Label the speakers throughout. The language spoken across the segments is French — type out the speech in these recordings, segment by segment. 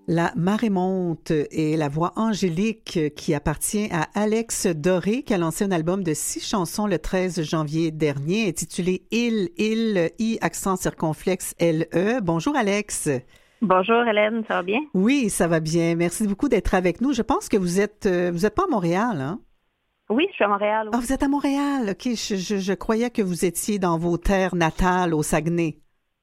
Speaker 1: La marée monte est la voix angélique qui appartient à Alex Doré, qui a lancé un album de 6 chansons le 13 janvier dernier, intitulé I accent circonflexe L-E. Bonjour Alex.
Speaker 2: Bonjour Hélène, ça va bien?
Speaker 1: Oui, ça va bien. Merci beaucoup d'être avec nous. Je pense que vous êtes pas à Montréal, hein?
Speaker 2: Oui, je suis à Montréal.
Speaker 1: Ah,
Speaker 2: Oui.
Speaker 1: vous êtes à Montréal. OK, je croyais que vous étiez dans vos terres natales au Saguenay.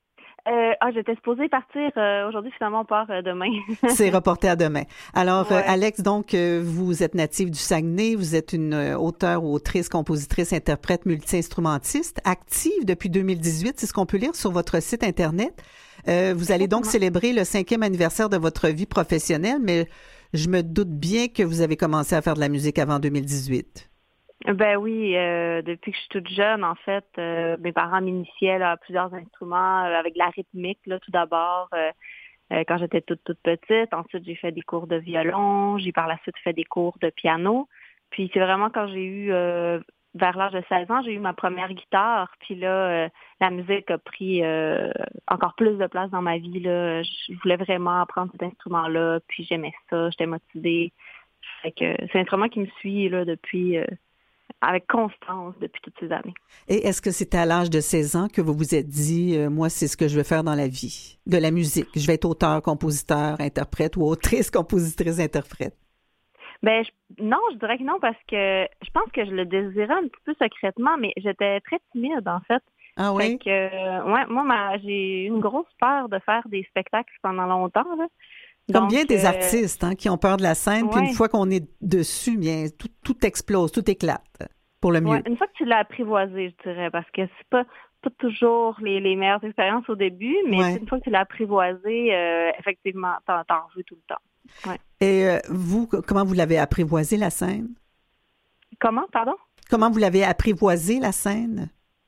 Speaker 2: J'étais supposée partir aujourd'hui, finalement on part demain.
Speaker 1: C'est reporté à demain. Alors,
Speaker 2: Ouais.
Speaker 1: Alex, donc, vous êtes native du Saguenay, vous êtes une auteure, autrice, compositrice, interprète, multi-instrumentiste, active depuis 2018, c'est ce qu'on peut lire sur votre site Internet. Vous allez donc célébrer le 5e anniversaire de votre vie professionnelle, mais je me doute bien que vous avez commencé à faire de la musique avant 2018.
Speaker 2: Ben oui, depuis que je suis toute jeune, en fait, mes parents m'initiaient là, à plusieurs instruments avec de la rythmique, là, tout d'abord, quand j'étais toute petite. Ensuite, j'ai fait des cours de violon, j'ai par la suite fait des cours de piano. Puis c'est vraiment quand j'ai eu, vers l'âge de 16 ans, j'ai eu ma première guitare. Puis là, la musique a pris encore plus de place dans ma vie, là. Je voulais vraiment apprendre cet instrument-là, puis j'aimais ça, j'étais motivée. Fait que c'est un instrument qui me suit là depuis... avec constance depuis toutes ces années.
Speaker 1: Et est-ce que c'était à l'âge de 16 ans que vous vous êtes dit, moi, c'est ce que je veux faire dans la vie, de la musique? Je vais être auteur, compositeur, interprète ou autrice, compositrice, interprète?
Speaker 2: Ben non, je dirais que non, parce que je pense que je le désirais un petit peu secrètement, mais j'étais très timide, en fait.
Speaker 1: Ah
Speaker 2: Fait
Speaker 1: oui?
Speaker 2: que, ouais, moi, j'ai eu une grosse peur de faire des spectacles pendant longtemps, là.
Speaker 1: Comme
Speaker 2: Donc,
Speaker 1: bien des artistes qui ont peur de la scène, puis une
Speaker 2: ouais.
Speaker 1: fois qu'on est dessus, bien, tout explose, tout éclate, pour le mieux.
Speaker 2: Ouais, une fois que tu l'as apprivoisé, je dirais, parce que c'est pas toujours les meilleures expériences au début, mais
Speaker 1: Ouais.
Speaker 2: une fois que tu l'as apprivoisé, effectivement, t'en veux tout le temps. Ouais.
Speaker 1: Et vous, comment vous l'avez apprivoisé, la scène?
Speaker 2: Comment, pardon?
Speaker 1: Comment vous l'avez apprivoisé, la scène?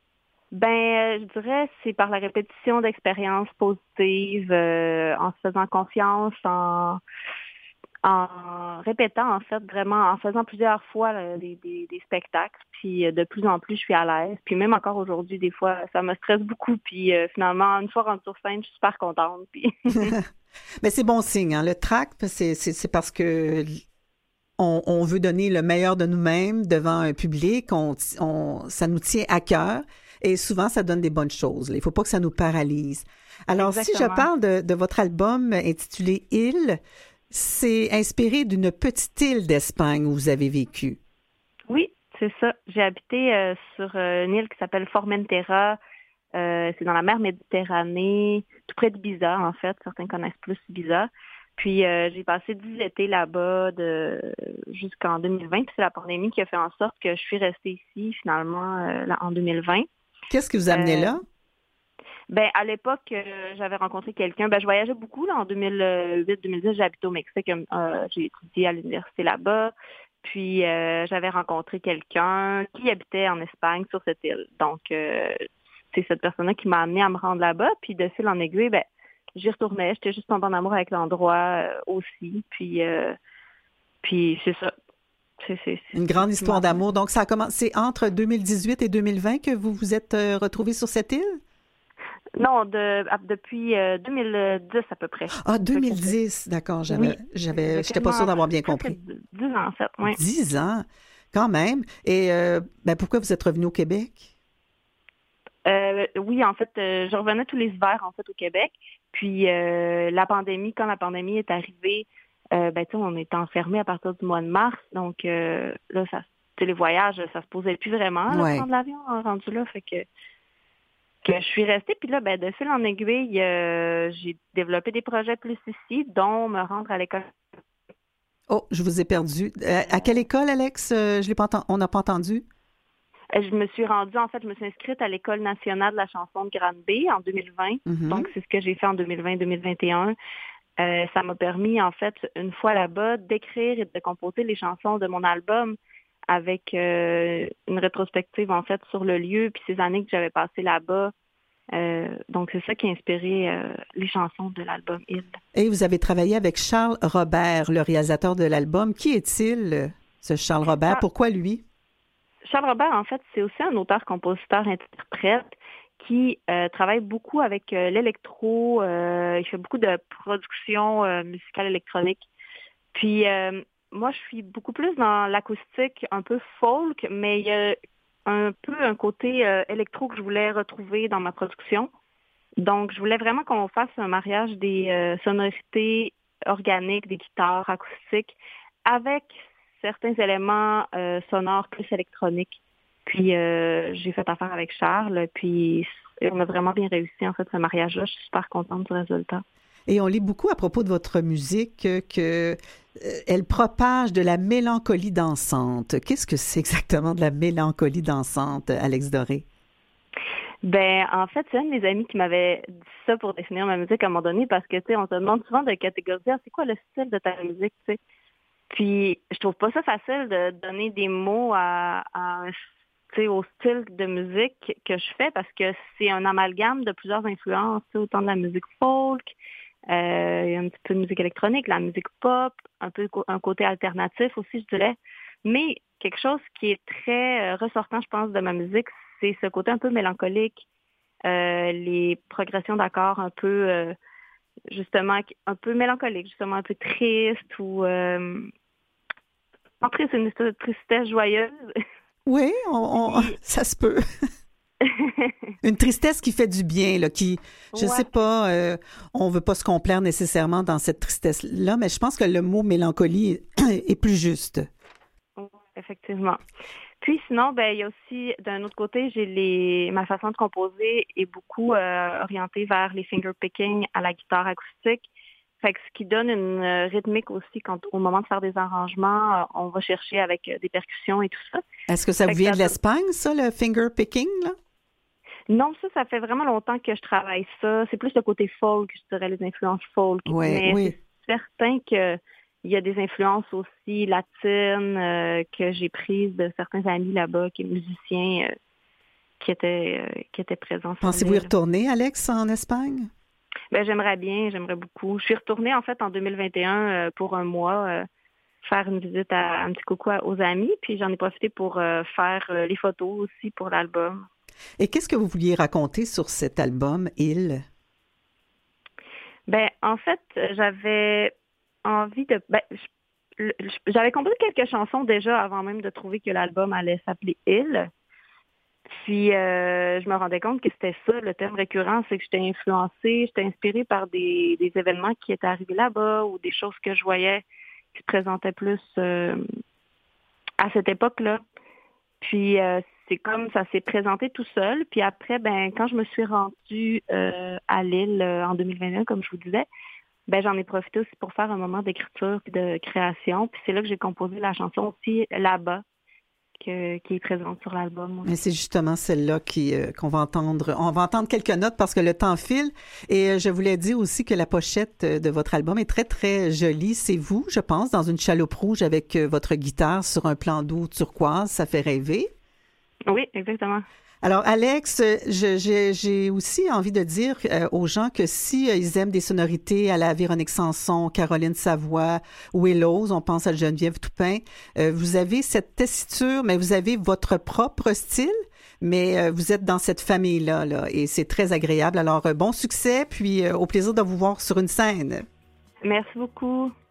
Speaker 2: Ben, je dirais c'est par la répétition d'expériences positives, en se faisant confiance, en répétant, en fait, vraiment, en faisant plusieurs fois là, des spectacles. Puis de plus en plus, je suis à l'aise. Puis même encore aujourd'hui, des fois, ça me stresse beaucoup. Puis finalement, une fois rendue sur scène, je suis super contente. Puis...
Speaker 1: Mais c'est bon signe, hein? Le tract, c'est parce que on veut donner le meilleur de nous-mêmes devant un public. Ça nous tient à cœur. Et souvent, ça donne des bonnes choses. Il ne faut pas que ça nous paralyse. Alors,
Speaker 2: Exactement.
Speaker 1: Si je parle de votre album intitulé « Île », c'est inspiré d'une petite île d'Espagne où vous avez vécu.
Speaker 2: Oui, c'est ça. J'ai habité sur une île qui s'appelle Formentera. C'est dans la mer Méditerranée, tout près d'Ibiza, en fait. Certains connaissent plus Ibiza. Puis j'ai passé 10 étés là-bas jusqu'en 2020. Puis c'est la pandémie qui a fait en sorte que je suis restée ici, finalement, en 2020.
Speaker 1: Qu'est-ce qui vous amenait là?
Speaker 2: Ben à l'époque, j'avais rencontré quelqu'un. Ben je voyageais beaucoup là en 2008-2010. J'habitais au Mexique. J'ai étudié à l'université là-bas. Puis j'avais rencontré quelqu'un qui habitait en Espagne sur cette île. Donc c'est cette personne-là qui m'a amenée à me rendre là-bas. Puis de fil en aiguille, ben j'y retournais. J'étais juste tombée en amour avec l'endroit aussi. Puis c'est ça. C'est
Speaker 1: une grande histoire d'amour. Donc ça a commencé entre 2018 et 2020 que vous vous êtes retrouvés sur cette île?
Speaker 2: Non, depuis 2010 à peu près.
Speaker 1: Ah, 2010, d'accord. J'étais pas sûre d'avoir bien compris.
Speaker 2: 10 ans, en fait, oui.
Speaker 1: 10 ans, quand même. Et pourquoi vous êtes revenu au Québec?
Speaker 2: Oui, en fait, je revenais tous les hivers, en fait, au Québec. Puis, quand la pandémie est arrivée, on était enfermés à partir du mois de mars. Donc, là, les voyages, ça se posait plus vraiment, là, prendre l'avion rendu là. Fait que je suis restée. Puis là, de fil en aiguille, j'ai développé des projets plus ici, dont me rendre à l'école.
Speaker 1: Oh, je vous ai perdu. À quelle école, Alex? On n'a pas entendu.
Speaker 2: Je me suis inscrite à l'École nationale de la chanson de Grande B en 2020.
Speaker 1: Mm-hmm.
Speaker 2: Donc, c'est ce que j'ai fait en 2020-2021. Ça m'a permis, en fait, une fois là-bas, d'écrire et de composer les chansons de mon album avec une rétrospective, en fait, sur le lieu puis ces années que j'avais passées là-bas. Donc, c'est ça qui a inspiré les chansons de l'album « Île ».
Speaker 1: Et vous avez travaillé avec Charles Robert, le réalisateur de l'album. Qui est-il, ce Charles Robert? Pourquoi lui?
Speaker 2: Charles Robert, en fait, c'est aussi un auteur-compositeur-interprète qui travaille beaucoup avec l'électro. Il fait beaucoup de production musicale électronique. Puis moi, je suis beaucoup plus dans l'acoustique, un peu folk, mais il y a un peu un côté électro que je voulais retrouver dans ma production. Donc, je voulais vraiment qu'on fasse un mariage des sonorités organiques, des guitares acoustiques, avec certains éléments sonores plus électroniques. Puis, j'ai fait affaire avec Charles, puis on a vraiment bien réussi, en fait, ce mariage-là. Je suis super contente du résultat.
Speaker 1: Et on lit beaucoup à propos de votre musique que elle propage de la mélancolie dansante. Qu'est-ce que c'est exactement de la mélancolie dansante, Alex Doré?
Speaker 2: Ben, en fait, c'est un de mes amis qui m'avait dit ça pour définir ma musique à un moment donné, parce que, tu sais, on te demande souvent de catégoriser, c'est quoi le style de ta musique, tu sais. Puis, je trouve pas ça facile de donner des mots au style de musique que je fais, parce que c'est un amalgame de plusieurs influences, autant de la musique folk, il y a un petit peu de musique électronique, la musique pop, un peu un côté alternatif aussi, je dirais. Mais quelque chose qui est très ressortant, je pense, de ma musique, c'est ce côté un peu mélancolique, les progressions d'accords un peu, justement, un peu mélancolique, justement un peu triste ou... en triste, c'est une tristesse joyeuse.
Speaker 1: Oui, ça se peut. Une tristesse qui fait du bien, là, qui, je sais pas, on veut pas se complaire nécessairement dans cette tristesse-là, mais je pense que le mot mélancolie est plus juste.
Speaker 2: Oui, effectivement. Puis sinon, ben il y a aussi, d'un autre côté, ma façon de composer est beaucoup orientée vers les finger picking à la guitare acoustique. Fait que ce qui donne une rythmique aussi au moment de faire des arrangements, on va chercher avec des percussions et tout ça.
Speaker 1: Est-ce que ça vous vient de l'Espagne, ça, le finger picking, là?
Speaker 2: Non, ça fait vraiment longtemps que je travaille ça. C'est plus le côté folk, je dirais, les influences folk.
Speaker 1: Ouais,
Speaker 2: mais c'est certain qu'il y a des influences aussi latines que j'ai prises de certains amis là-bas, qui sont musiciens, qui étaient présents.
Speaker 1: Pensez-vous y retourner, Alex, en Espagne?
Speaker 2: Ben, j'aimerais beaucoup. Je suis retournée, en fait, en 2021 pour un mois, faire une visite un petit coucou aux amis, puis j'en ai profité pour faire les photos aussi pour l'album.
Speaker 1: Et qu'est-ce que vous vouliez raconter sur cet album, Il?
Speaker 2: Ben, en fait, j'avais envie de... j'avais composé quelques chansons déjà avant même de trouver que l'album allait s'appeler Il. Puis, je me rendais compte que c'était ça, le thème récurrent, c'est que j'étais inspirée par des événements qui étaient arrivés là-bas ou des choses que je voyais qui se présentaient plus à cette époque-là. Puis, c'est comme ça s'est présenté tout seul. Puis après, ben quand je me suis rendue à Lille en 2021, comme je vous disais, ben j'en ai profité aussi pour faire un moment d'écriture et de création. Puis c'est là que j'ai composé la chanson aussi Là-bas, qui est présente sur l'album.
Speaker 1: Mais c'est justement celle-là qu'on va entendre. On va entendre quelques notes parce que le temps file. Et je voulais dire aussi que la pochette de votre album est très, très jolie. C'est vous, je pense, dans une chaloupe rouge avec votre guitare sur un plan d'eau turquoise. Ça fait rêver.
Speaker 2: Oui, exactement.
Speaker 1: Alors, Alex, j'ai aussi envie de dire aux gens que si ils aiment des sonorités à la Véronique Sanson, Caroline Savoie, Willows, on pense à Geneviève Toupin, vous avez cette tessiture, mais vous avez votre propre style, mais vous êtes dans cette famille-là, là, et c'est très agréable. Alors, bon succès, puis au plaisir de vous voir sur une scène.
Speaker 2: Merci beaucoup.